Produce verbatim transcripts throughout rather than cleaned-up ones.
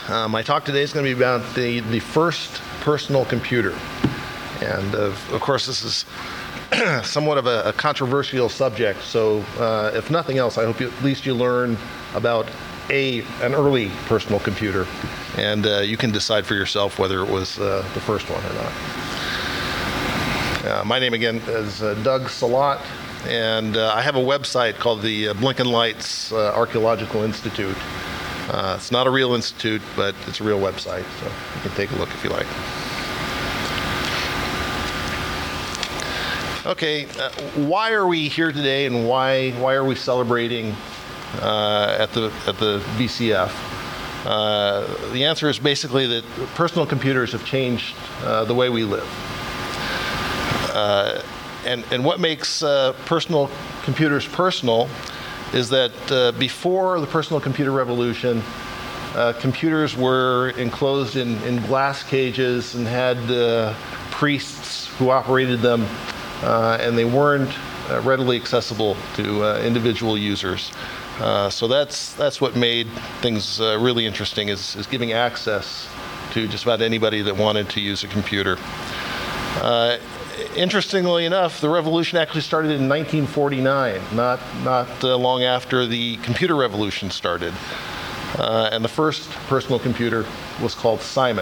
Uh, my talk today is going to be about the, the first personal computer. And of, of course, this is somewhat of a, a controversial subject, so uh, if nothing else, I hope you, at least you learn about a an early personal computer, and uh, you can decide for yourself whether it was uh, the first one or not. Uh, my name again is uh, Doug Salat, and uh, I have a website called the uh, Blinken Lights uh, Archaeological Institute. Uh, it's not a real institute, but it's a real website, so you can take a look if you like. Okay, uh, why are we here today, and why why are we celebrating uh, at the at the V C F? Uh, the answer is basically that personal computers have changed uh, the way we live. Uh, and and what makes uh, personal computers personal is that uh, before the personal computer revolution, uh, computers were enclosed in, in glass cages and had uh, priests who operated them. Uh, and they weren't uh, readily accessible to uh, individual users. Uh, so that's that's what made things uh, really interesting, is, is giving access to just about anybody that wanted to use a computer. Uh, interestingly enough, the revolution actually started in nineteen forty-nine, not, not uh, long after the computer revolution started. Uh, and the first personal computer was called Simon.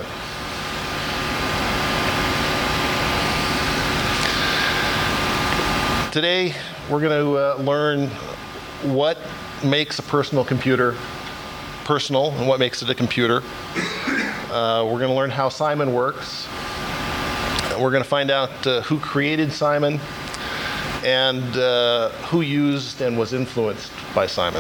Today, we're going to uh, learn what makes a personal computer personal and what makes it a computer. Uh, we're going to learn how Simon works. We're going to find out uh, who created Simon and uh, who used and was influenced by Simon.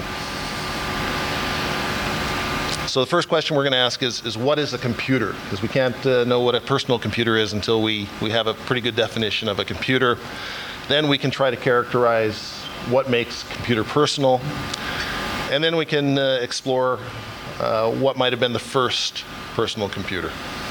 So the first question we're going to ask is, is what is a computer? Because we can't uh, know what a personal computer is until we, we have a pretty good definition of a computer. Then we can try to characterize what makes a computer personal. And then we can uh, explore uh, what might have been the first personal computer.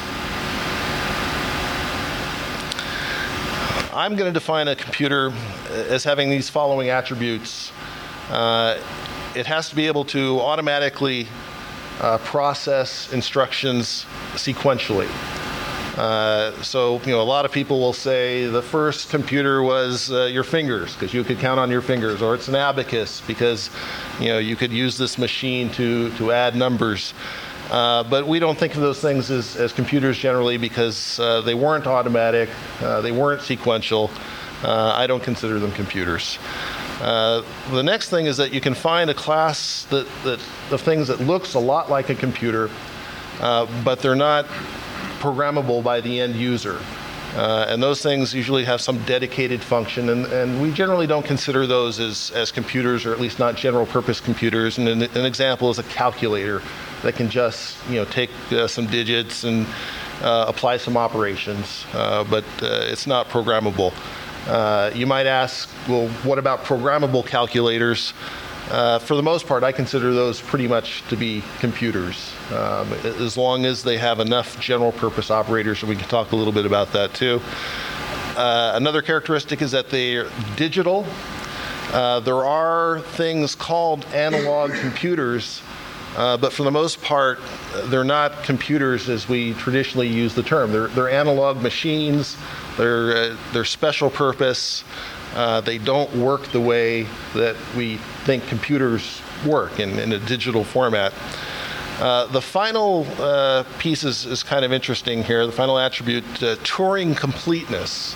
I'm going to define a computer as having these following attributes. Uh, it has to be able to automatically uh, process instructions sequentially. Uh, so, you know, a lot of people will say the first computer was uh, your fingers, because you could count on your fingers, or it's an abacus because, you know, you could use this machine to, to add numbers. Uh, but we don't think of those things as, as computers generally because uh, they weren't automatic, uh, they weren't sequential. Uh, I don't consider them computers. Uh, the next thing is that you can find a class that, that of things that looks a lot like a computer, uh, but they're not programmable by the end user. Uh, and those things usually have some dedicated function, and, and we generally don't consider those as, as computers, or at least not general purpose computers. And an, an example is a calculator that can just, you know, take uh, some digits and uh, apply some operations, uh, but uh, it's not programmable. Uh, you might ask, well, what about programmable calculators? Uh, for the most part, I consider those pretty much to be computers, um, as long as they have enough general purpose operators, and we can talk a little bit about that too. Uh, another characteristic is that they're digital. Uh, there are things called analog computers, uh, but for the most part, they're not computers as we traditionally use the term. They're, they're analog machines. They're, uh, they're special purpose. Uh, they don't work the way that we think computers work in, in a digital format. Uh, the final uh, piece is, is kind of interesting here. The final attribute, uh, Turing completeness.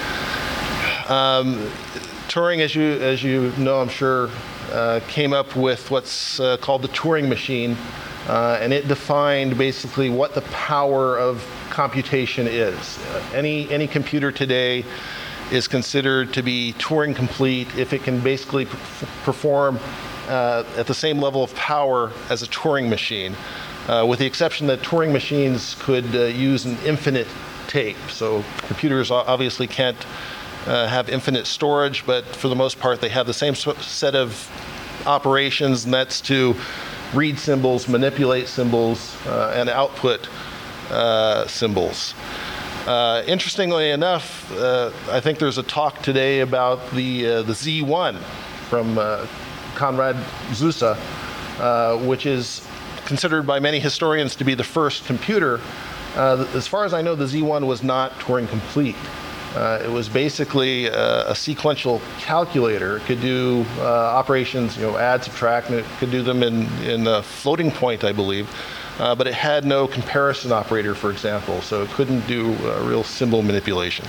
Um, Turing, as you, as you know, I'm sure, uh, came up with what's uh, called the Turing machine, uh, and it defined basically what the power of computation is. Uh, any, any computer today is considered to be Turing complete if it can basically p- perform uh, at the same level of power as a Turing machine, uh, with the exception that Turing machines could uh, use an infinite tape. So computers obviously can't uh, have infinite storage, but for the most part they have the same set of operations, and that's to read symbols, manipulate symbols, uh, and output uh, symbols. Uh, interestingly enough, uh, I think there's a talk today about the uh, the Z one from uh, Konrad Zuse, uh, which is considered by many historians to be the first computer. Uh, as far as I know, the Z one was not Turing complete. Uh, it was basically a, a sequential calculator. It could do uh, operations, you know, add, subtract, and it could do them in, in a floating point, I believe. Uh, but it had no comparison operator, for example, so it couldn't do uh, real symbol manipulation.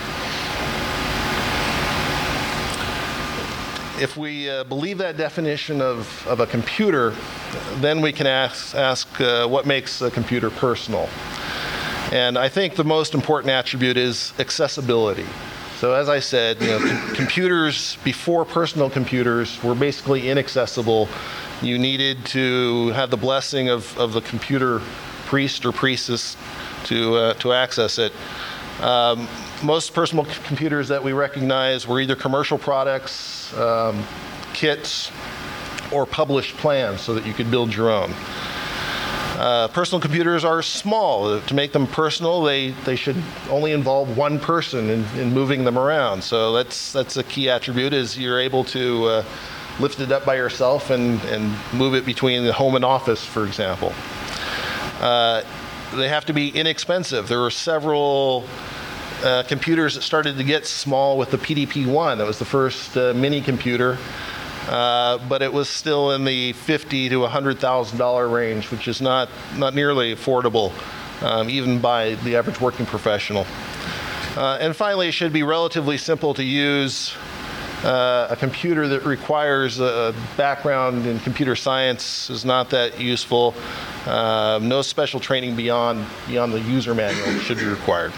If we uh, believe that definition of, of a computer, then we can ask, ask uh, what makes a computer personal. And I think the most important attribute is accessibility. So as I said, you know, com- computers before personal computers were basically inaccessible. You needed to have the blessing of, of the computer priest or priestess to, uh, to access it. Um, most personal c- computers that we recognize were either commercial products, um, kits, or published plans so that you could build your own. Uh, personal computers are small. To make them personal, they, they should only involve one person in, in moving them around. So that's, that's a key attribute, is you're able to uh, lift it up by yourself and, and move it between the home and office, for example. Uh, they have to be inexpensive. There were several uh, computers that started to get small with the P D P one. That was the first uh, mini computer. Uh, but it was still in the fifty thousand to one hundred thousand dollars range, which is not, not nearly affordable, um, even by the average working professional. Uh, and finally, it should be relatively simple to use. Uh, a computer that requires a background in computer science is not that useful. Uh, no special training beyond, beyond the user manual should be required.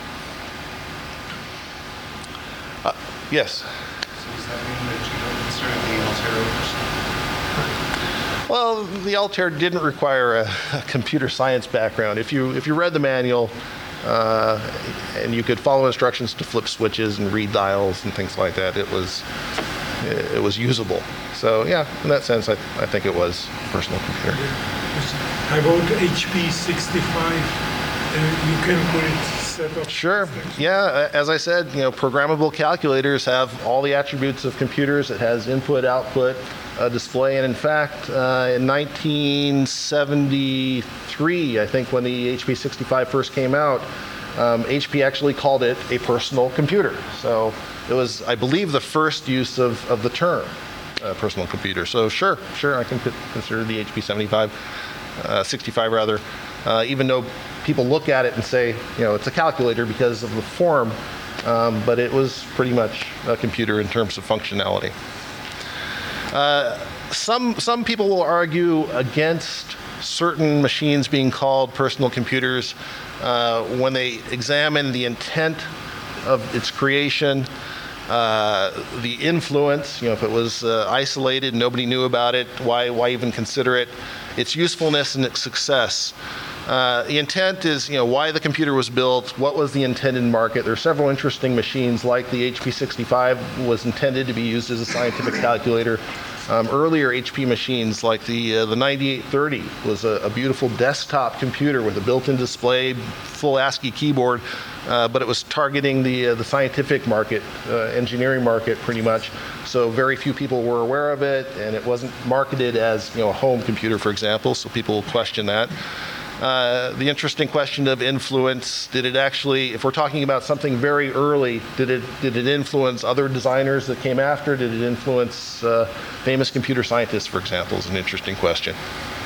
Uh, yes? So does that mean that you don't consider the Altair personal? Well, the Altair didn't require a, a computer science background. If you, if you read the manual, Uh, and you could follow instructions to flip switches and read dials and things like that, it was it was usable. So yeah, in that sense, I, I think it was a personal computer. How about H P sixty-five? Uh, you can put it set up. Sure. Yeah, as I said, you know, programmable calculators have all the attributes of computers. It has input, output, uh, display, and in fact, uh, in nineteen seventy-three, I think, when the H P sixty-five first came out, um, H P actually called it a personal computer. So it was, I believe, the first use of, of the term uh, personal computer. So sure, sure, I can consider the H P seventy-five, uh, sixty-five rather, uh, even though people look at it and say, you know, it's a calculator because of the form, um, but it was pretty much a computer in terms of functionality. Uh, some, some people will argue against certain machines being called personal computers uh, when they examine the intent of its creation, uh, the influence, you know, if it was uh, isolated, nobody knew about it, why, why even consider it, its usefulness and its success. Uh, the intent is, you know, why the computer was built, what was the intended market. There are several interesting machines, like the H P sixty-five was intended to be used as a scientific calculator. Um, earlier H P machines, like the uh, the ninety-eight thirty, was a, a beautiful desktop computer with a built-in display, full ASCII keyboard, uh, but it was targeting the uh, the scientific market, uh, engineering market, pretty much. So very few people were aware of it, and it wasn't marketed as, you know, a home computer, for example. So people question that. Uh, the interesting question of influence, did it actually, if we're talking about something very early, did it did it influence other designers that came after? Did it influence uh, famous computer scientists, for example, is an interesting question.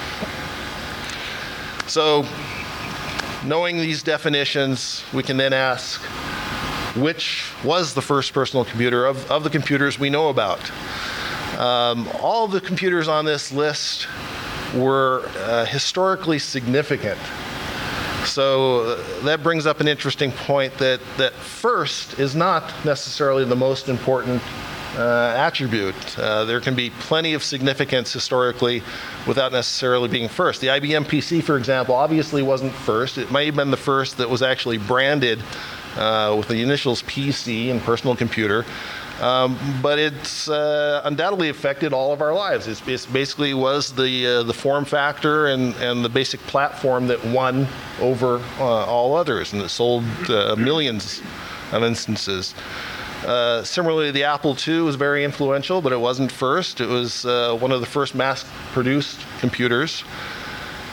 So, knowing these definitions, we can then ask, which was the first personal computer of, of the computers we know about? Um, all the computers on this list were uh, historically significant. So uh, that brings up an interesting point that, that first is not necessarily the most important uh, attribute. Uh, there can be plenty of significance historically without necessarily being first. The I B M P C, for example, obviously wasn't first. It may have been the first that was actually branded uh, with the initials P C and personal computer. Um, but it's uh, undoubtedly affected all of our lives. It's, it's basically was the uh, the form factor and, and the basic platform that won over uh, all others, and it sold uh, millions of instances. Uh, similarly, the Apple two was very influential, but it wasn't first. It was uh, one of the first mass-produced computers.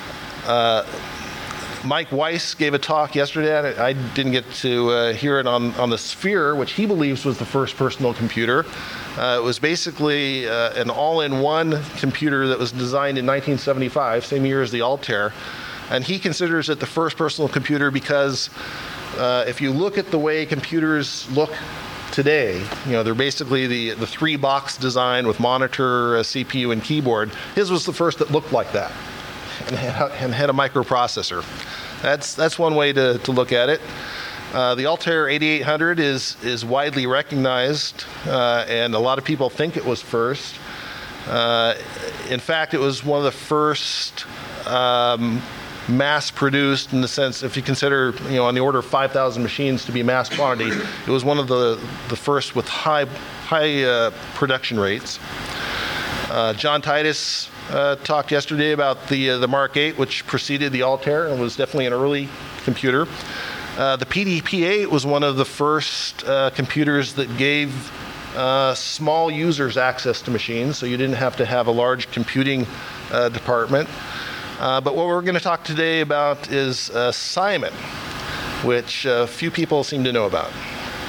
Mike Weiss gave a talk yesterday. I didn't get to uh, hear it on, on the Sphere, which he believes was the first personal computer. Uh, it was basically uh, an all-in-one computer that was designed in nineteen seventy-five, same year as the Altair. And he considers it the first personal computer because uh, if you look at the way computers look today, you know, they're basically the, the three-box design with monitor, uh, C P U, and keyboard. His was the first that looked like that and had, and had a microprocessor. That's, that's one way to, to look at it. Uh, the Altair eighty-eight hundred is, is widely recognized, uh, and a lot of people think it was first. Uh, in fact, it was one of the first um, mass-produced, in the sense, if you consider, you know, on the order of five thousand machines to be mass quantity, it was one of the, the first with high, high uh, production rates. Uh, John Titus uh, talked yesterday about the, uh, the Mark eight, which preceded the Altair and was definitely an early computer. Uh, the P D P eight was one of the first uh, computers that gave uh, small users access to machines, so you didn't have to have a large computing uh, department. Uh, but what we're going to talk today about is uh, Simon, which uh, few people seem to know about.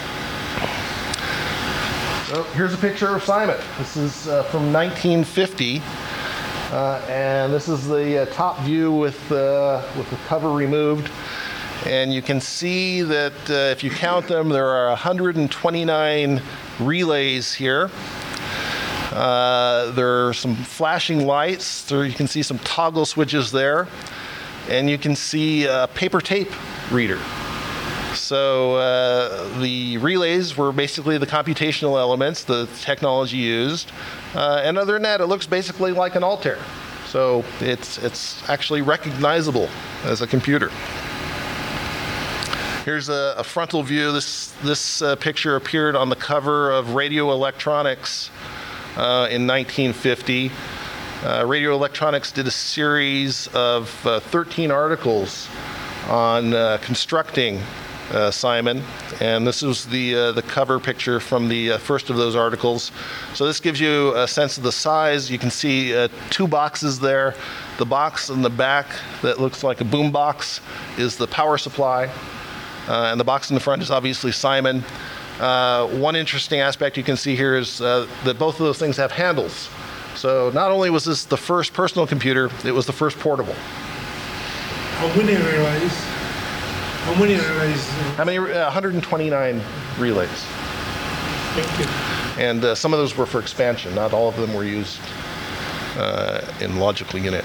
So here's a picture of Simon. This is uh, from nineteen fifty, uh, and this is the uh, top view with, uh, with the cover removed. And you can see that uh, if you count them, there are one hundred twenty-nine relays here. Uh, there are some flashing lights. There you can see some toggle switches there. And you can see a paper tape reader. So uh, the relays were basically the computational elements, the technology used. Uh, and other than that, it looks basically like an Altair. So it's, it's actually recognizable as a computer. Here's a, a frontal view. This, this uh, picture appeared on the cover of Radio Electronics uh, in nineteen fifty. Uh, Radio Electronics did a series of uh, thirteen articles on uh, constructing uh, Simon, and this was the, uh, the cover picture from the uh, first of those articles. So this gives you a sense of the size. You can see uh, two boxes there. The box in the back that looks like a boom box is the power supply. Uh, and the box in the front is obviously Simon. Uh, one interesting aspect you can see here is uh, that both of those things have handles. So not only was this the first personal computer, it was the first portable. How many relays? How many relays? How many? Uh, one hundred twenty-nine relays. Thank you. And uh, some of those were for expansion. Not all of them were used uh, in logical unit.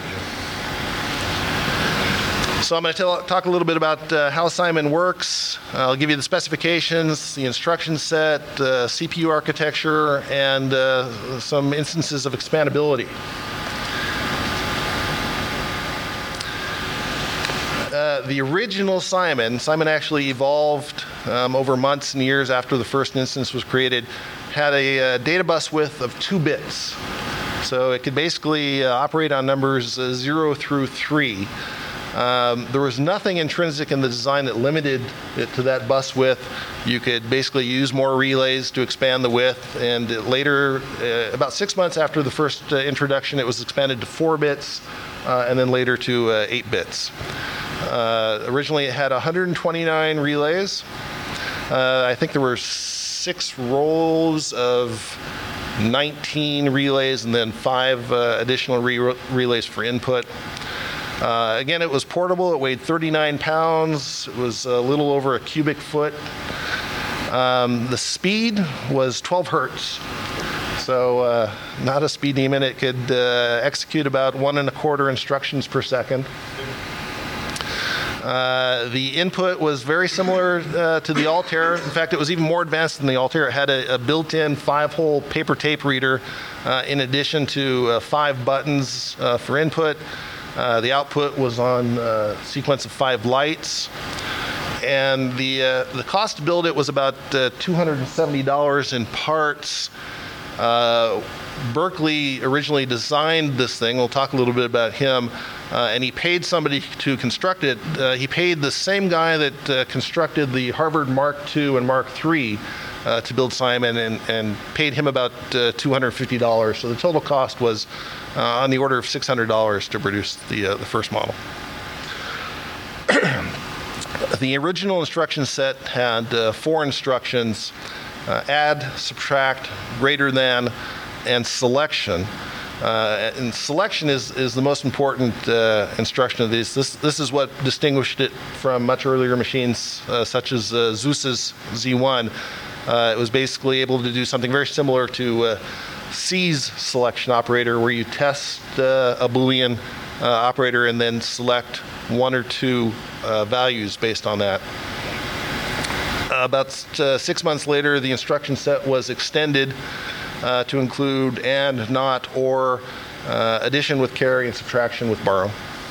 So I'm going to talk a little bit about uh, how Simon works. I'll give you the specifications, the instruction set, uh, C P U architecture, and uh, some instances of expandability. Uh, the original Simon, Simon actually evolved um, over months and years after the first instance was created, had a uh, data bus width of two bits. So it could basically uh, operate on numbers uh, zero through three. Um, there was nothing intrinsic in the design that limited it to that bus width. You could basically use more relays to expand the width, and later, uh, about six months after the first uh, introduction, it was expanded to four bits, uh, and then later to uh, eight bits. Uh, originally, it had one hundred twenty-nine relays. Uh, I think there were six rows of nineteen relays, and then five uh, additional re relays for input. Uh, again, it was portable. It weighed thirty-nine pounds. It was a little over a cubic foot. Um, the speed was twelve hertz. So uh, not a speed demon. It could uh, execute about one and a quarter instructions per second. Uh, the input was very similar uh, to the Altair. In fact, it was even more advanced than the Altair. It had a, a built-in five-hole paper tape reader uh, in addition to uh, five buttons uh, for input. Uh, the output was on a sequence of five lights. And the, uh, the cost to build it was about uh, two hundred seventy dollars in parts. Uh, Berkeley originally designed this thing. We'll talk a little bit about him. Uh, and he paid somebody to construct it. Uh, he paid the same guy that uh, constructed the Harvard Mark two and Mark three uh, to build Simon, and, and paid him about uh, two hundred fifty dollars. So the total cost was uh, on the order of six hundred dollars to produce the, uh, the first model. The original instruction set had uh, four instructions: uh, add, subtract, greater than, and selection. Uh, and selection is, is the most important uh, instruction of these. This, this is what distinguished it from much earlier machines, uh, such as uh, Zeus's Z one. Uh, it was basically able to do something very similar to uh, C's selection operator, where you test uh, a Boolean uh, operator and then select one or two uh, values based on that. Uh, about uh, six months later, the instruction set was extended uh, to include and, not, or, uh, addition with carry, and subtraction with borrow.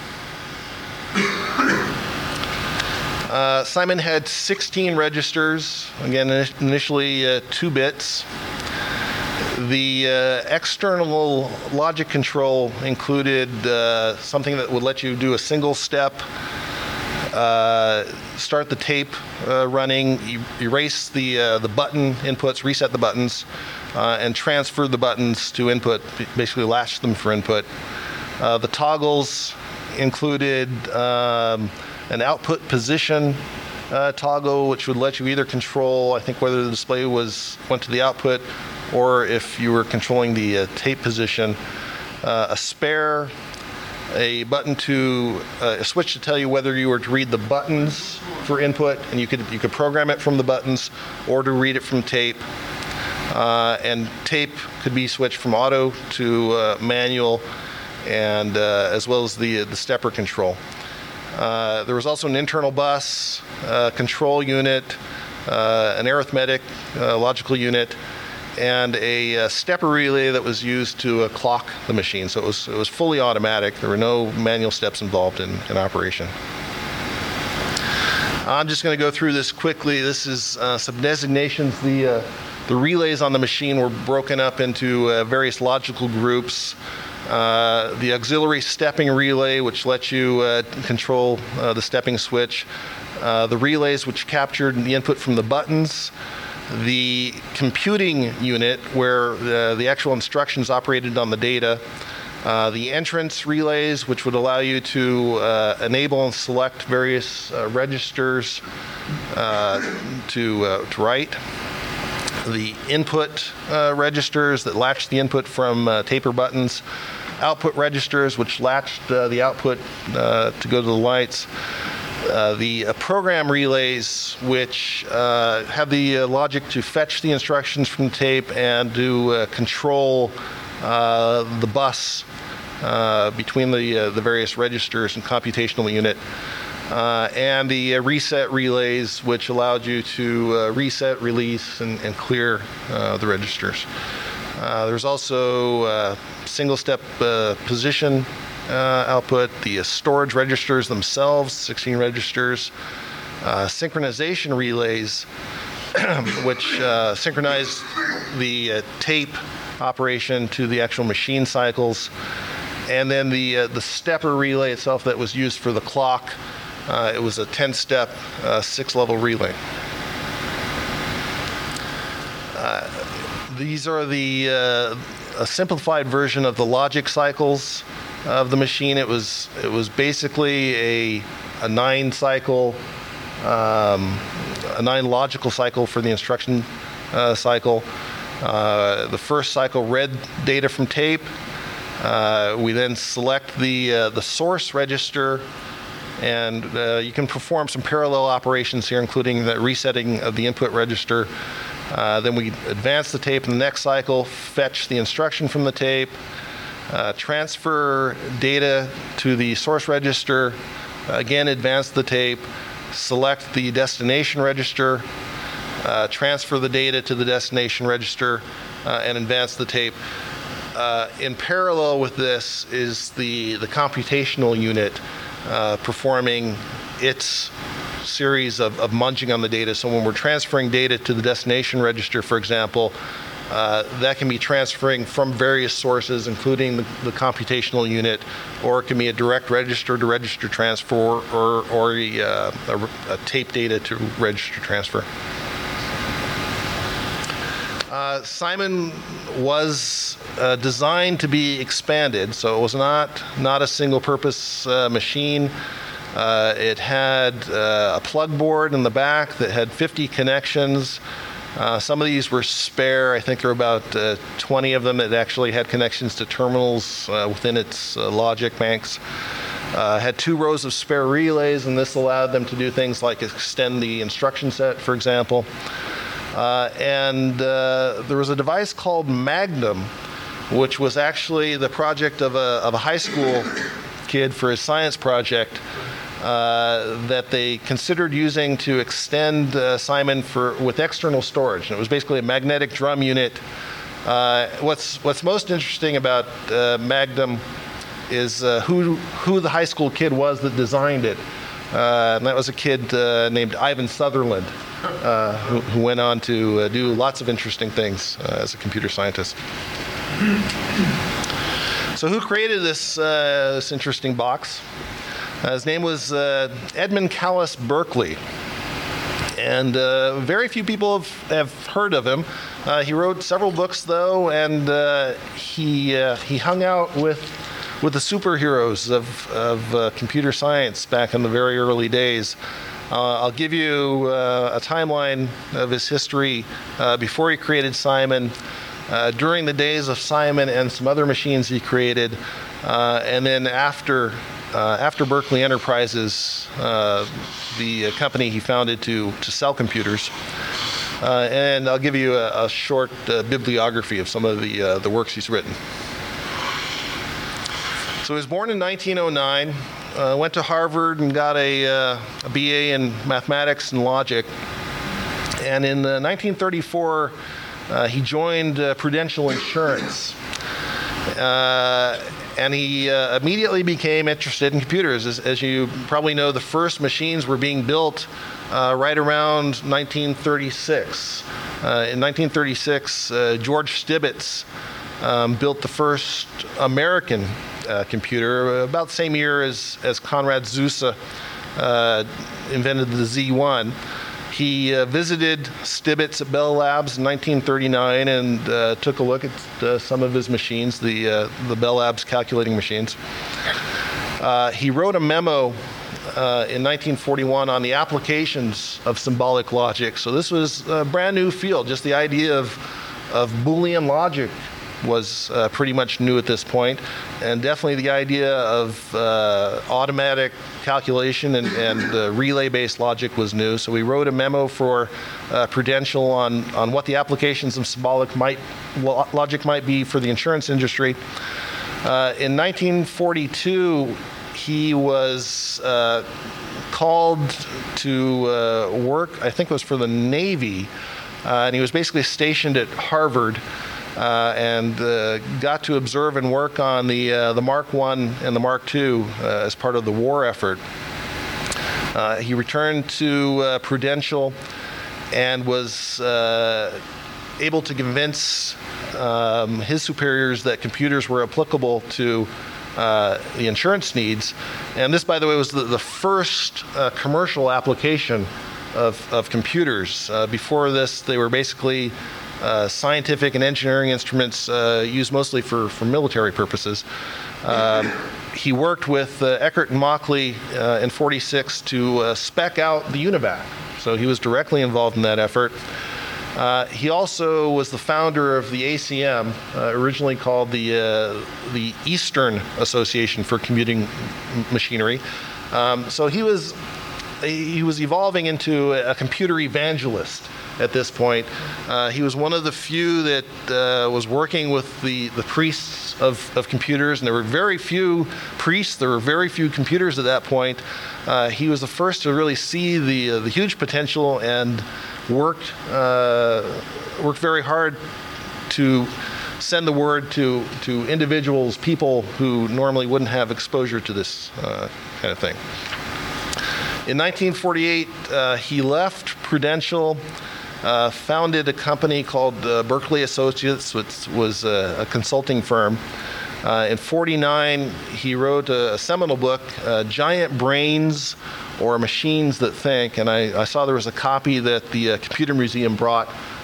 Uh, Simon had sixteen registers, again, initially uh, two bits. The uh, external logic control included uh, something that would let you do a single step, uh, start the tape uh, running, e- erase the, uh, the button inputs, reset the buttons, uh, and transfer the buttons to input, basically latch them for input. Uh, the toggles included um, an output position uh, toggle, which would let you either control, I think, whether the display was went to the output or if you were controlling the uh, tape position. Uh, a spare, a button to, uh, a switch to tell you whether you were to read the buttons for input, and you could you could program it from the buttons or to read it from tape. Uh, and tape could be switched from auto to uh, manual, and uh, as well as the the stepper control. Uh, there was also an internal bus, uh, control unit, uh, an arithmetic uh, logical unit, and a, uh stepper relay that was used to uh, clock the machine. So it was it was fully automatic. There were no manual steps involved in, in operation. I'm just going to go through this quickly. This is uh, some designations. The uh, the relays on the machine were broken up into uh, various logical groups. Uh, the auxiliary stepping relay, which lets you uh, control uh, the stepping switch. Uh, the relays, which captured the input from the buttons. The computing unit, where the, the actual instructions operated on the data. Uh, the entrance relays, which would allow you to uh, enable and select various uh, registers uh, to, uh, to write. The input uh, registers that latched the input from uh, taper buttons. Output registers, which latched uh, the output uh, to go to the lights. Uh, the uh, program relays, which uh, have the uh, logic to fetch the instructions from tape and to uh, control uh, the bus uh, between the uh, the various registers and computational unit. Uh, and the uh, reset relays, which allowed you to uh, reset, release, and, and clear uh, the registers. Uh, there's also uh, single-step uh, position Uh, output, the uh, storage registers themselves, sixteen registers, uh, synchronization relays, which uh, synchronize the uh, tape operation to the actual machine cycles, and then the uh, the stepper relay itself that was used for the clock. Uh, it was a ten-step, uh, six-level relay. Uh, these are the uh, a simplified version of the logic cycles of the machine. It was it was basically a a nine cycle, um, a nine logical cycle for the instruction uh, cycle. Uh, the first cycle read data from tape. Uh, we then select the uh, the source register, and uh, you can perform some parallel operations here, including the resetting of the input register. Uh, then we advance the tape in the next cycle, fetch the instruction from the tape. Uh, transfer data to the source register, again advance the tape, select the destination register, uh, transfer the data to the destination register, uh, and advance the tape. Uh, in parallel with this is the, the computational unit uh, performing its series of, of munging on the data. So when we're transferring data to the destination register, for example, Uh, that can be transferring from various sources, including the, the computational unit, or it can be a direct register-to-register transfer, or, or a, uh, a, a tape data to register transfer. Uh, Simon was uh, designed to be expanded, so it was not, not a single-purpose uh, machine. Uh, it had uh, a plug board in the back that had fifty connections. Uh, some of these were spare. I think there were about uh, twenty of them that actually had connections to terminals uh, within its uh, logic banks. Uh, had two rows of spare relays, and this allowed them to do things like extend the instruction set, for example. Uh, and uh, there was a device called Magnum, which was actually the project of a, of a high school kid for his science project uh, that they considered using to extend uh, Simon for, with external storage. And it was basically a magnetic drum unit. Uh, what's, what's most interesting about uh, Magnum is uh, who, who the high school kid was that designed it. Uh, and that was a kid uh, named Ivan Sutherland, uh, who, who went on to uh, do lots of interesting things uh, as a computer scientist. So who created this, uh, this interesting box? Uh, his name was uh, Edmund Callis Berkeley. And uh, very few people have, have heard of him. Uh, he wrote several books, though, and uh, he, uh, he hung out with with the superheroes of, of uh, computer science back in the very early days. Uh, I'll give you uh, a timeline of his history uh, before he created Simon, uh, during the days of Simon and some other machines he created, uh, and then after, uh, after Berkeley Enterprises, uh, the uh, company he founded to, to sell computers. Uh, and I'll give you a, a short uh, bibliography of some of the, uh, the works he's written. So he was born in nineteen oh nine, uh, went to Harvard and got a, uh, a B A in mathematics and logic. And in uh, nineteen thirty-four, uh, he joined uh, Prudential Insurance. Uh, and he uh, immediately became interested in computers. As, as you probably know, the first machines were being built uh, right around nineteen thirty-six. Uh, in nineteen thirty-six, uh, George Stibitz um, built the first American Uh, computer, about the same year as, as Konrad Zuse uh, invented the Z one. He uh, visited Stibitz at Bell Labs in nineteen thirty-nine and uh, took a look at uh, some of his machines, the, uh, the Bell Labs calculating machines. Uh, he wrote a memo uh, in nineteen forty-one on the applications of symbolic logic. So this was a brand new field. Just the idea of, of Boolean logic was uh, pretty much new at this point, and definitely the idea of uh, automatic calculation and, and uh, relay-based logic was new. So we wrote a memo for uh, Prudential on, on what the applications of symbolic might, lo- logic might be for the insurance industry. Uh, in nineteen forty-two, he was uh, called to uh, work, I think it was for the Navy, uh, and he was basically stationed at Harvard. Uh, and uh, got to observe and work on the uh, the Mark one and the Mark two uh, as part of the war effort. Uh, he returned to uh, Prudential and was uh, able to convince um, his superiors that computers were applicable to uh, the insurance needs. And this, by the way, was the, the first uh, commercial application of, of computers. Uh, before this, they were basically Uh, scientific and engineering instruments uh, used mostly for, for military purposes. Um, he worked with uh, Eckert and Mauchly uh, in forty-six to uh, spec out the UNIVAC. So he was directly involved in that effort. Uh, he also was the founder of the A C M, uh, originally called the, uh, the Eastern Association for Computing Machinery. Um, so he was, he was evolving into a computer evangelist. At this point, uh, he was one of the few that uh, was working with the, the priests of, of computers, and there were very few priests, there were very few computers at that point. Uh, he was the first to really see the, uh, the huge potential and worked, uh, worked very hard to send the word to, to individuals, people who normally wouldn't have exposure to this uh, kind of thing. In nineteen forty-eight, uh, he left Prudential, Uh, founded a company called uh, Berkeley Associates, which was a, a consulting firm. Uh, in forty-nine, he wrote a, a seminal book, uh, Giant Brains or Machines That Think, and I, I saw there was a copy that the uh, Computer Museum brought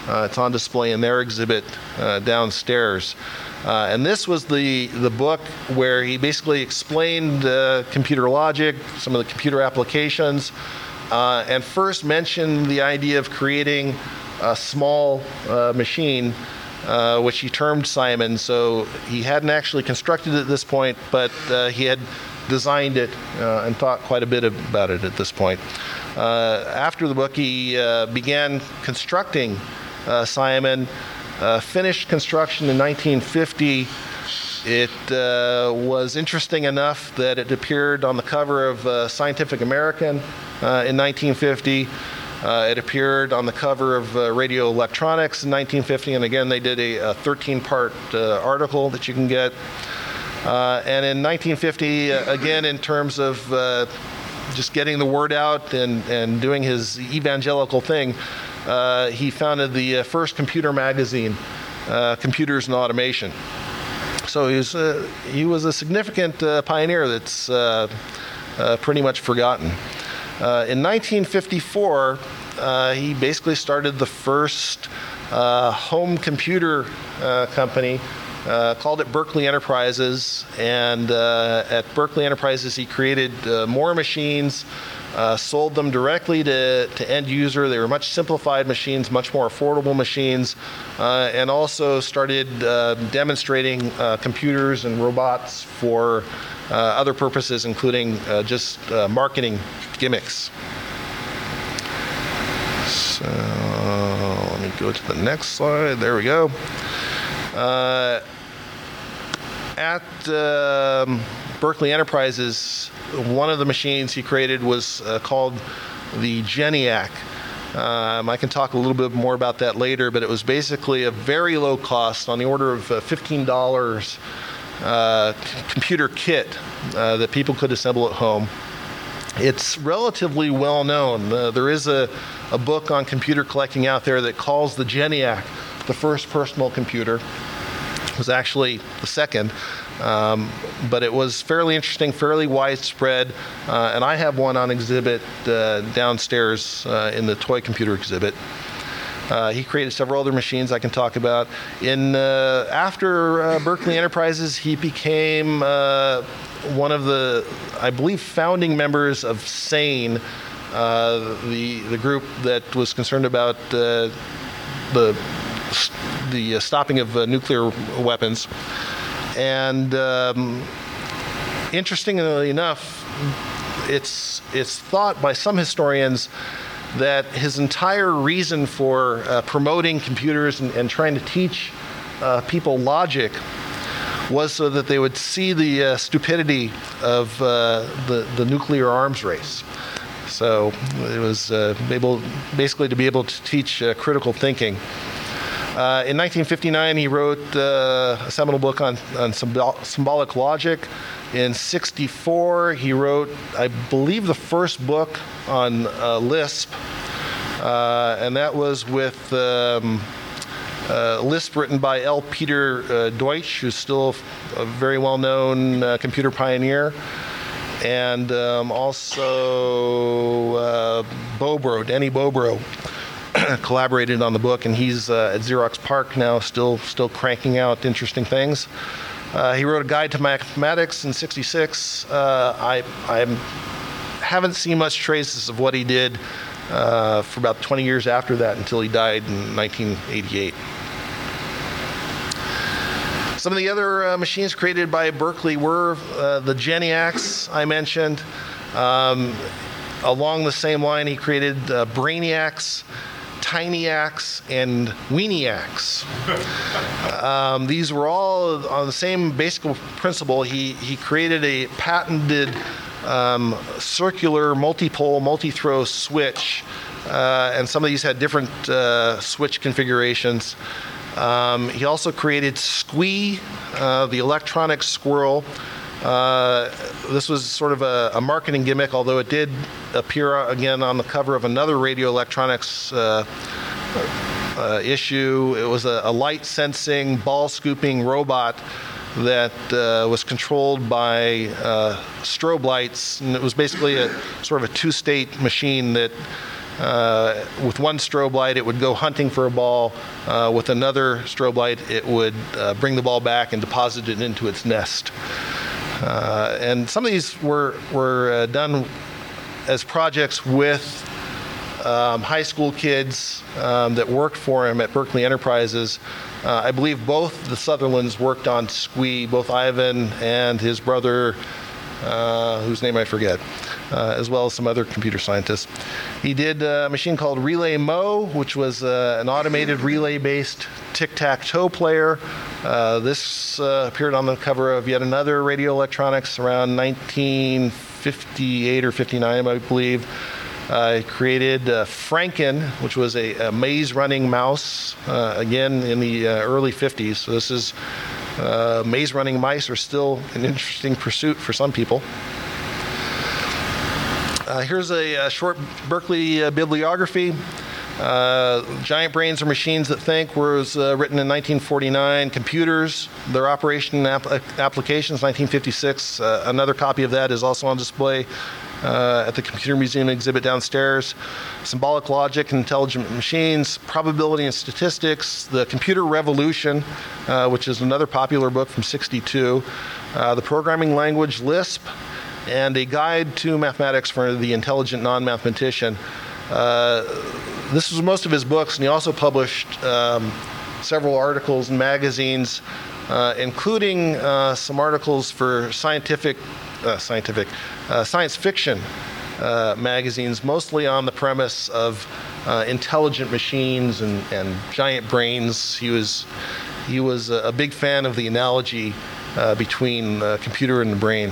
Uh, it's on display in their exhibit uh, downstairs. Uh, and this was the, the book where he basically explained uh, computer logic, some of the computer applications, uh, and first mentioned the idea of creating a small uh, machine, uh, which he termed Simon. So he hadn't actually constructed it at this point, but uh, he had designed it uh, and thought quite a bit about it at this point. Uh, after the book, he uh, began constructing uh, Simon, uh, finished construction in nineteen fifty. It uh, was interesting enough that it appeared on the cover of uh, Scientific American uh, in nineteen fifty. Uh, it appeared on the cover of uh, Radio Electronics in nineteen fifty, and again, they did a thirteen-part uh, article that you can get. Uh, and in nineteen fifty, uh, again, in terms of uh, just getting the word out and, and doing his evangelical thing, uh, he founded the uh, first computer magazine, uh, Computers and Automation. So he was, uh, he was a significant uh, pioneer that's uh, uh, pretty much forgotten. Uh, in nineteen fifty-four, uh, he basically started the first uh, home computer uh, company. Uh, called it Berkeley Enterprises, and uh, at Berkeley Enterprises he created uh, more machines, uh, sold them directly to, to end user. They were much simplified machines, much more affordable machines, uh, and also started uh, demonstrating uh, computers and robots for uh, other purposes, including uh, just uh, marketing gimmicks. So let me go to the next slide. There we go. Uh, at um, Berkeley Enterprises, one of the machines he created was uh, called the GENIAC. Um, I can talk a little bit more about that later, but it was basically a very low cost, on the order of uh, fifteen dollars uh, computer kit uh, that people could assemble at home. It's relatively well known. Uh, there is a, a book on computer collecting out there that calls the GENIAC the first personal computer. It was actually the second, um, but it was fairly interesting, fairly widespread, uh, and I have one on exhibit uh, downstairs uh, in the toy computer exhibit. Uh, he created several other machines I can talk about. In uh, after uh, Berkeley Enterprises, he became uh, one of the, I believe, founding members of SANE, uh, the the group that was concerned about uh, the the uh, stopping of uh, nuclear weapons. And um, interestingly enough, it's it's thought by some historians that his entire reason for uh, promoting computers and, and trying to teach uh, people logic was so that they would see the uh, stupidity of uh, the, the nuclear arms race. So it was uh, able, basically to be able to teach uh, critical thinking. Uh, in nineteen fifty-nine, he wrote uh, a seminal book on, on symbol- symbolic logic. In sixty-four, he wrote, I believe, the first book on uh, Lisp, uh, and that was with um, uh, Lisp written by L. Peter uh, Deutsch, who's still a very well-known uh, computer pioneer, and um, also uh, Bobro, Denny Bobro, collaborated on the book, and he's uh, at Xerox PARC now, still still cranking out interesting things. Uh, he wrote a guide to mathematics in sixty-six. Uh, I, I haven't seen much traces of what he did uh, for about twenty years after that, until he died in nineteen eighty-eight. Some of the other uh, machines created by Berkeley were uh, the GENIACs I mentioned. Um, along the same line, he created uh, Brainiacs, TinyAcs, and Weeniacs. Um, these were all on the same basic principle. He, he created a patented um, circular multi-pole, multi-throw switch, uh, and some of these had different uh, switch configurations. Um, he also created Squee, uh, the electronic squirrel. Uh, this was sort of a, a marketing gimmick, although it did appear again on the cover of another radio electronics uh, uh, issue. It was a, a light sensing, ball scooping robot that uh, was controlled by uh, strobe lights, and it was basically a sort of a two-state machine that Uh, with one strobe light, it would go hunting for a ball. Uh, with another strobe light, it would uh, bring the ball back and deposit it into its nest. Uh, and some of these were, were uh, done as projects with um, high school kids um, that worked for him at Berkeley Enterprises. Uh, I believe both the Sutherlands worked on S Q U I, both Ivan and his brother, uh, whose name I forget, uh, as well as some other computer scientists. He did a machine called Relay Mo, which was uh, an automated relay-based tic-tac-toe player. Uh, this uh, appeared on the cover of yet another Radio Electronics around nineteen fifty-eight or fifty-nine, I believe. Uh, created uh, Franken, which was a, a maze-running mouse, uh, again in the uh, early fifties. So this is uh, maze-running mice are still an interesting pursuit for some people. Uh, here's a, a short Berkeley uh, bibliography. Uh, Giant Brains Are Machines That Think was uh, written in nineteen forty-nine. Computers, Their Operation and app- Applications, nineteen fifty-six. Uh, another copy of that is also on display uh, at the Computer Museum exhibit downstairs. Symbolic Logic and Intelligent Machines, Probability and Statistics, The Computer Revolution, uh, which is another popular book from sixty-two. Uh, the Programming Language Lisp, and A Guide to Mathematics for the Intelligent Non-Mathematician. Uh, this was most of his books, and he also published um, several articles in magazines, uh, including uh, some articles for scientific, uh, scientific, uh, science fiction uh, magazines, mostly on the premise of uh, intelligent machines and, and giant brains. He was he was a big fan of the analogy uh, between the computer and the brain.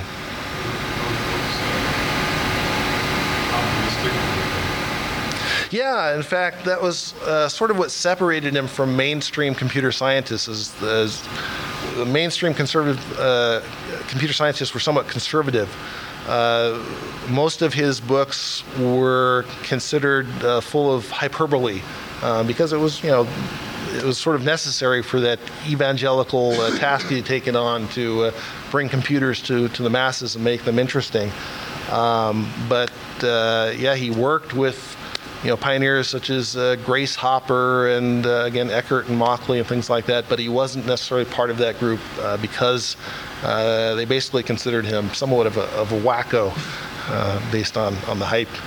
Yeah, in fact, that was uh, sort of what separated him from mainstream computer scientists. Is the, the mainstream conservative uh, computer scientists were somewhat conservative. Uh, most of his books were considered uh, full of hyperbole uh, because it was, you know, it was sort of necessary for that evangelical uh, task he had taken on to uh, bring computers to, to the masses and make them interesting. Um, but uh, yeah, he worked with you know, pioneers such as uh, Grace Hopper and, uh, again, Eckert and Mauchly and things like that, but he wasn't necessarily part of that group uh, because uh, they basically considered him somewhat of a, of a wacko uh, based on, on the hype.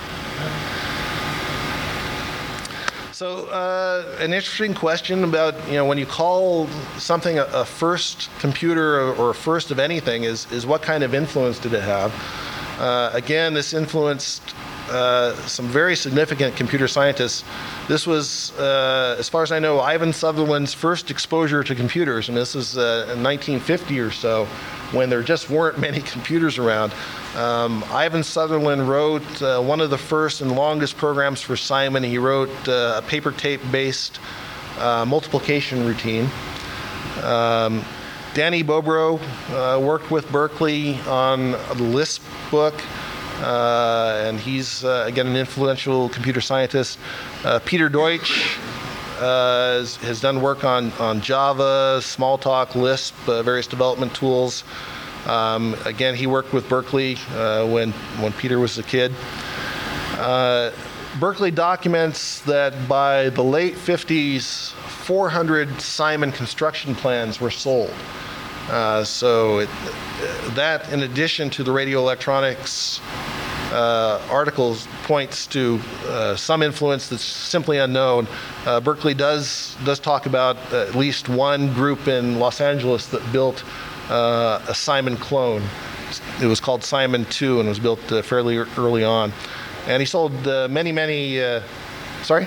So uh, an interesting question about, you know, when you call something a, a first computer or, or a first of anything is, is what kind of influence did it have? Uh, again, this influenced Uh, some very significant computer scientists. This was, uh, as far as I know, Ivan Sutherland's first exposure to computers, and this is uh, in nineteen fifty or so, when there just weren't many computers around. Um, Ivan Sutherland wrote uh, one of the first and longest programs for Simon. He wrote uh, a paper tape-based uh, multiplication routine. Um, Danny Bobrow uh, worked with Berkeley on the Lisp book. Uh, and he's, uh, again, an influential computer scientist. Uh, Peter Deutsch uh, has, has done work on, on Java, Smalltalk, Lisp, uh, various development tools. Um, again, he worked with Berkeley uh, when, when Peter was a kid. Uh, Berkeley documents that by the late fifties, four hundred Simon construction plans were sold. Uh, so it, that, in addition to the radio electronics uh, articles, points to uh, some influence that's simply unknown. Uh, Berkeley does does talk about at least one group in Los Angeles that built uh, a Simon clone. It was called Simon two and was built uh, fairly early on. And he sold uh, many, many... Uh, sorry?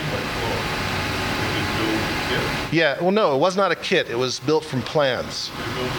Yeah, well, no, it was not a kit. It was built from plans.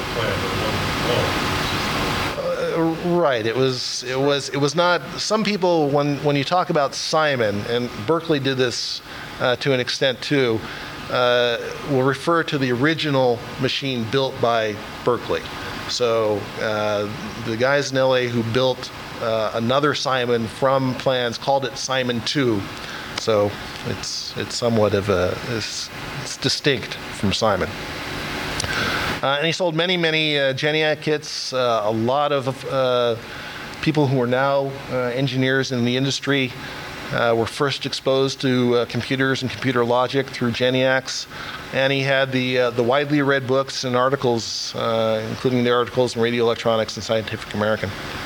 Uh, right. It was. It was. It was not. Some people, when when you talk about Simon, and Berkeley did this uh, to an extent too, uh, will refer to the original machine built by Berkeley. So uh, the guys in L A who built uh, another Simon from plans called it Simon two. So it's it's somewhat of a it's, it's distinct from Simon. Uh, and he sold many, many uh, GENIAC kits. Uh, a lot of uh, people who are now uh, engineers in the industry uh, were first exposed to uh, computers and computer logic through GENIACs, and he had the uh, the widely read books and articles, uh, including the articles in Radio Electronics and Scientific American.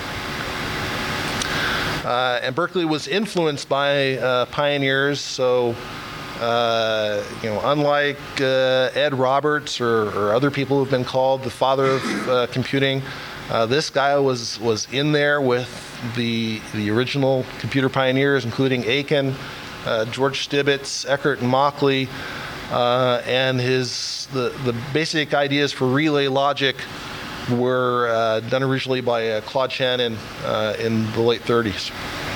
Uh, and Berkeley was influenced by uh, pioneers, so uh, you know, unlike uh, Ed Roberts or, or other people who've been called the father of uh, computing, uh, this guy was was in there with the the original computer pioneers, including Aiken, uh, George Stibitz, Eckert and Mauchly, uh, and his the the basic ideas for relay logic were uh, done originally by uh, Claude Shannon uh, in the late thirties.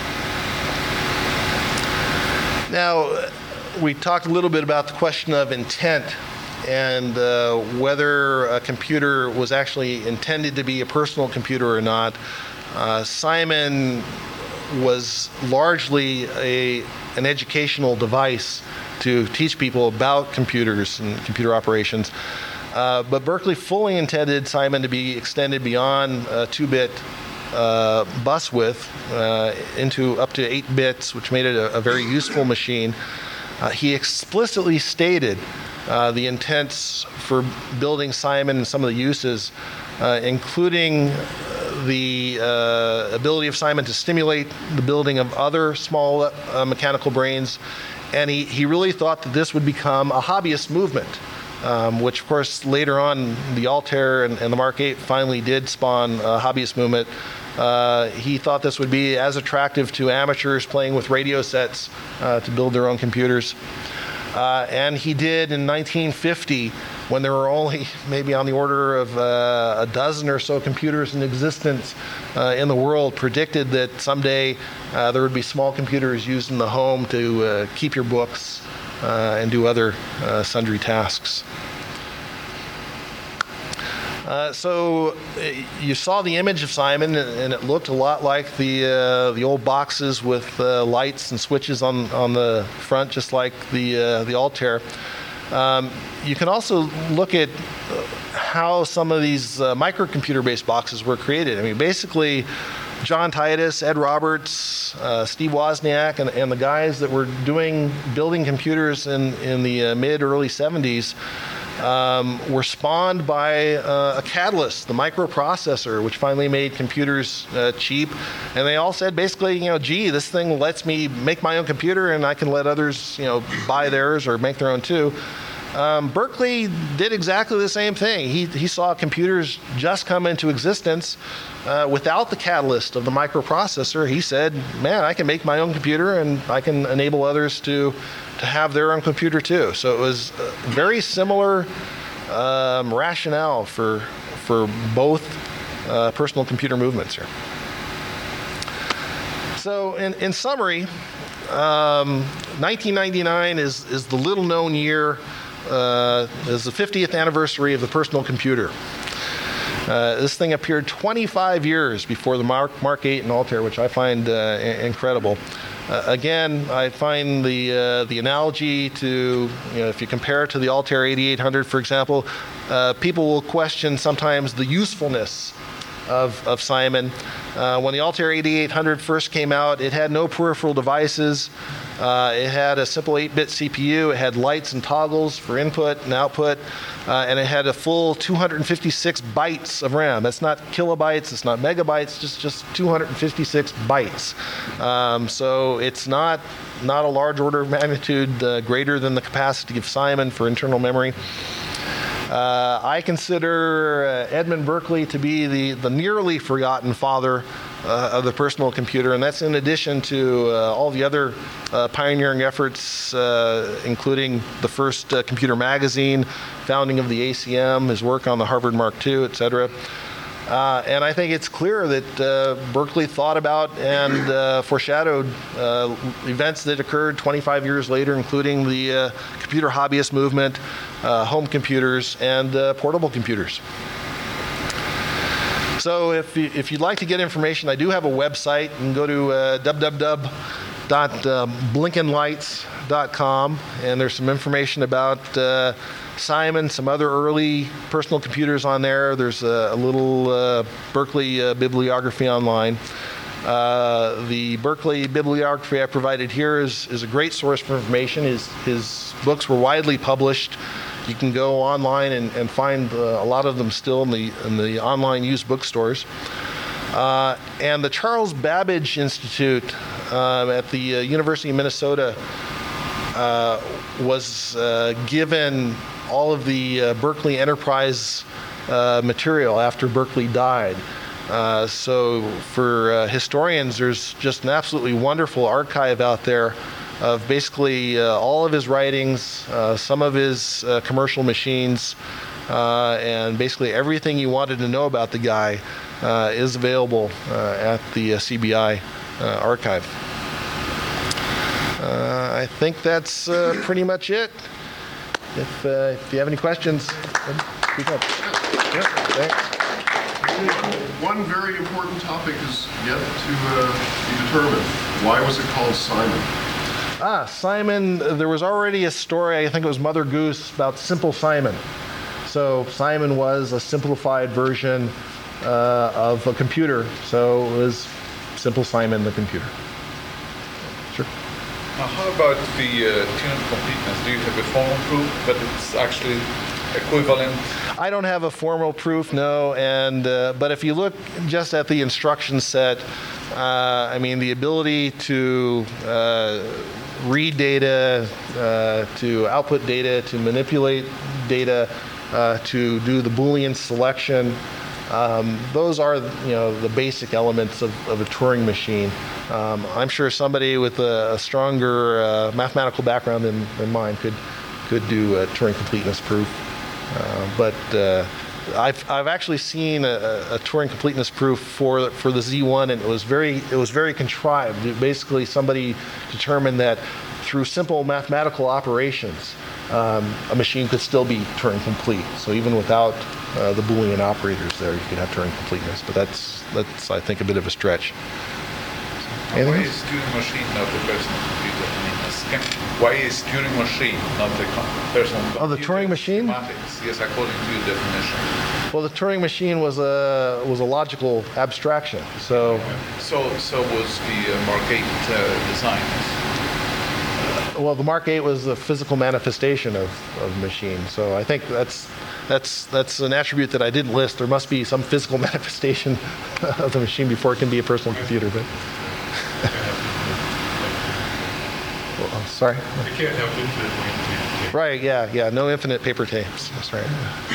Now, we talked a little bit about the question of intent and uh, whether a computer was actually intended to be a personal computer or not. Uh, Simon was largely a, an educational device to teach people about computers and computer operations. Uh, but Berkeley fully intended Simon to be extended beyond uh, two-bit uh, bus width uh, into up to eight bits, which made it a, a very useful machine. Uh, he explicitly stated uh, the intents for building Simon and some of the uses, uh, including the uh, ability of Simon to stimulate the building of other small uh, mechanical brains. And he, he really thought that this would become a hobbyist movement. Um, which, of course, later on, the Altair and, and the Mark eight finally did spawn a hobbyist movement. Uh, he thought this would be as attractive to amateurs playing with radio sets uh, to build their own computers. Uh, and he did in nineteen fifty, when there were only maybe on the order of uh, a dozen or so computers in existence uh, in the world, predicted that someday uh, there would be small computers used in the home to uh, keep your books Uh, and do other uh, sundry tasks. Uh, so uh, you saw the image of Simon, and it looked a lot like the uh, the old boxes with uh, lights and switches on on the front, just like the uh, the Altair. Um, you can also look at how some of these uh, microcomputer-based boxes were created. I mean, basically, John Titus, Ed Roberts, uh, Steve Wozniak, and, and the guys that were doing building computers in, in the uh, mid, early seventies um, were spawned by uh, a catalyst, the microprocessor, which finally made computers uh, cheap. And they all said basically, you know, gee, this thing lets me make my own computer and I can let others, you know, buy theirs or make their own too. Um, Berkeley did exactly the same thing. He, he saw computers just come into existence uh, without the catalyst of the microprocessor. He said, man, I can make my own computer and I can enable others to, to have their own computer too. So it was a very similar um, rationale for, for both uh, personal computer movements here. So in, in summary, um, nineteen ninety-nine is, is the little known year. Uh, is the fiftieth anniversary of the personal computer. Uh, this thing appeared twenty-five years before the Mark, Mark eight and Altair, which I find uh, I- incredible. Uh, again, I find the uh, the analogy to, you know, if you compare it to the Altair eighty-eight hundred, for example, uh, people will question sometimes the usefulness of, of Simon. Uh, when the Altair eighty-eight hundred first came out, it had no peripheral devices. Uh, it had a simple eight-bit C P U. It had lights and toggles for input and output, uh, and it had a full two hundred fifty-six bytes of RAM. That's not kilobytes. It's not megabytes. Just just two hundred fifty-six bytes. Um, so it's not not a large order of magnitude uh, greater than the capacity of Simon for internal memory. Uh, I consider uh, Edmund Berkeley to be the, the nearly forgotten father uh, of the personal computer, and that's in addition to uh, all the other uh, pioneering efforts, uh, including the first uh, computer magazine, founding of the A C M, his work on the Harvard Mark two, et cetera. Uh, and I think it's clear that uh, Berkeley thought about and uh, foreshadowed uh, events that occurred twenty-five years later, including the uh, computer hobbyist movement, uh, home computers, and uh, portable computers. So if, you, if you'd like to get information, I do have a website. You can go to uh, w w w dot blinken lights dot com, and there's some information about uh, Simon, some other early personal computers on there. There's a, a little uh, Berkeley uh, bibliography online. Uh, the Berkeley bibliography I provided here is, is a great source for information. His, his books were widely published. You can go online and, and find uh, a lot of them still in the, in the online used bookstores. Uh, and the Charles Babbage Institute um, at the uh, University of Minnesota uh, was uh, given all of the uh, Berkeley Enterprise uh, material after Berkeley died. Uh, so for uh, historians, there's just an absolutely wonderful archive out there of basically uh, all of his writings, uh, some of his uh, commercial machines, uh, and basically everything you wanted to know about the guy uh, is available uh, at the uh, C B I uh, archive. Uh, I think that's uh, pretty much it. If, uh, if you have any questions, speak up. Yeah, thanks. One very important topic is yet to uh, be determined. Why was it called Simon? Ah, Simon, there was already a story, I think it was Mother Goose, about Simple Simon. So Simon was a simplified version uh, of a computer. So it was Simple Simon the computer. Sure. Now, how about the uh, Turing completeness? Do you have a formal proof that it's actually equivalent? I don't have a formal proof, no. And uh, but if you look just at the instruction set, uh, I mean, the ability to uh, read data, uh, to output data, to manipulate data, uh, to do the Boolean selection. Um, those are, you know, the basic elements of, of a Turing machine. Um, I'm sure somebody with a, a stronger uh, mathematical background than, than mine could could do a Turing completeness proof. Uh, but uh, I've I've actually seen a, a Turing completeness proof for for the Z one, and it was very it was very contrived. It basically, somebody determined that through simple mathematical operations, um, a machine could still be Turing complete. So even without uh, the Boolean operators there, you could have Turing completeness. But that's that's I think a bit of a stretch. Why is Turing machine not the personal computer? I mean, a scam- why is Turing machine not the com- personal computer? Oh, the Turing machine? Mathematics, yes, according to your definition. Well, the Turing machine was a was a logical abstraction. So So, so was the uh, Mark eight uh, design. well, the Mark eight was the physical manifestation of, of machine. So I think that's that's that's an attribute that I didn't list. There must be some physical manifestation of the machine before it can be a personal computer. But well, I'm sorry. You can't have infinite paper tape. Right? Yeah, yeah. No infinite paper tapes. That's right.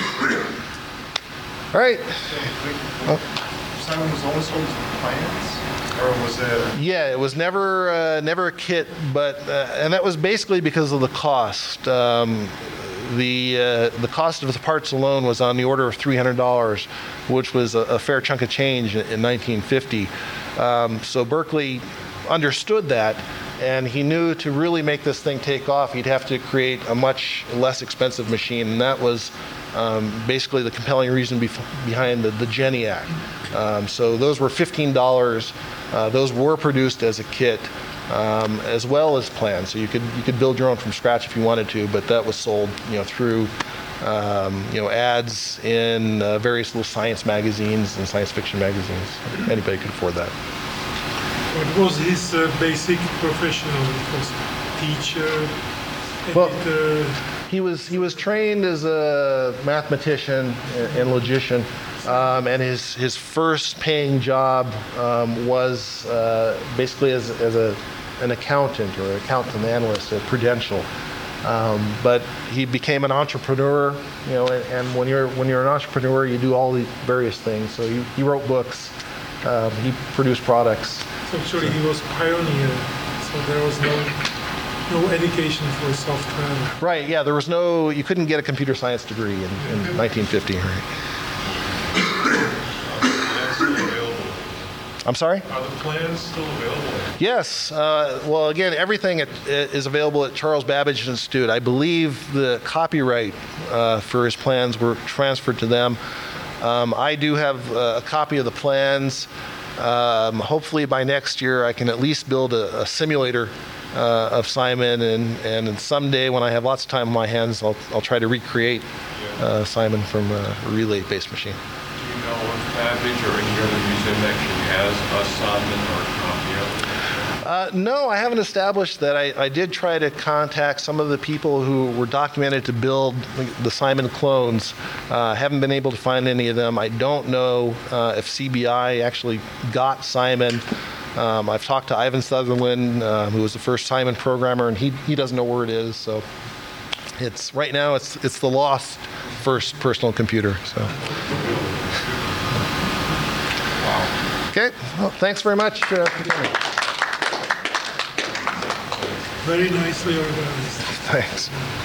All right. So, Simon was always sold as plans, or was it? Yeah, it was never uh, never a kit, but uh, and that was basically because of the cost. Um, the uh, the cost of the parts alone was on the order of three hundred dollars, which was a, a fair chunk of change in, in nineteen fifty. Um, so Berkeley understood that, and he knew to really make this thing take off, he'd have to create a much less expensive machine, and that was um, basically the compelling reason bef- behind the, the GENIAC. Um, so those were fifteen dollars. Uh, those were produced as a kit, um, as well as planned. So you could you could build your own from scratch if you wanted to, but that was sold, you know, through um, you know ads in uh, various little science magazines and science fiction magazines. Anybody could afford that. What was his uh, basic profession? It was teacher, Well- editor. He was he was trained as a mathematician and logician, um, and his his first paying job um, was uh, basically as as a an accountant or an accountant analyst at Prudential. Um, but he became an entrepreneur, you know, and, and when you're when you're an entrepreneur, you do all these various things. So he, he wrote books, um, he produced products. So actually, he was pioneer. So there was no no education for software. Right? Yeah, there was no you couldn't get a computer science degree in, in nineteen fifty. Right? Plans still available? I'm sorry. Are the plans still available? Yes. Uh, well, again, everything at, is available at Charles Babbage Institute. I believe the copyright uh, for his plans were transferred to them. Um, I do have uh, a copy of the plans. Um, hopefully by next year I can at least build a, a simulator uh, of Simon, and, and someday when I have lots of time on my hands, I'll, I'll try to recreate uh, Simon from a relay-based machine. Do you know if Babbage or any other Sim actually has a Simon or a copy of it? Uh, no, I haven't established that. I, I did try to contact some of the people who were documented to build the Simon clones. Uh, haven't been able to find any of them. I don't know uh, if C B I actually got Simon. Um, I've talked to Ivan Sutherland, uh, who was the first Simon programmer, and he, he doesn't know where it is. So it's right now it's it's the lost first personal computer. So. Wow. Okay. Well, thanks very much uh, for coming. Very nicely organized. Thanks.